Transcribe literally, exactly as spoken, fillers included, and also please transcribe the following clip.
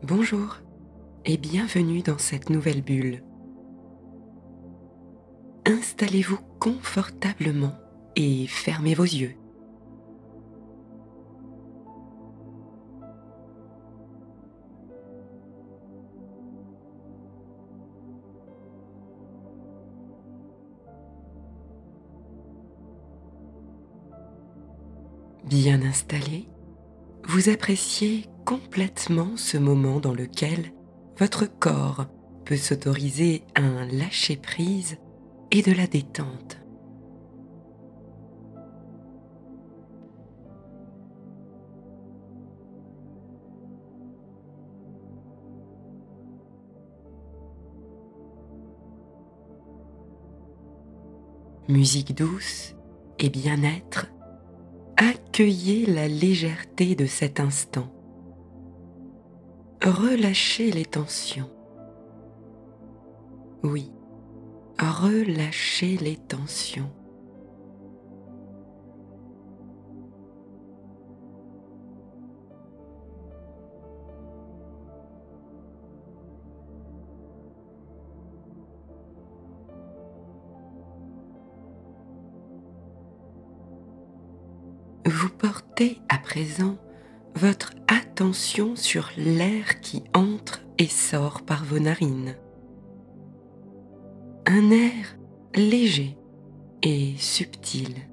Bonjour et bienvenue dans cette nouvelle bulle. Installez-vous confortablement et fermez vos yeux. Bien installé, vous appréciez complètement ce moment dans lequel votre corps peut s'autoriser un lâcher-prise et de la détente. Musique douce et bien-être, accueillez la légèreté de cet instant. Relâchez les tensions. Oui, relâchez les tensions. Vous portez à présent votre attention sur l'air qui entre et sort par vos narines. Un air léger et subtil.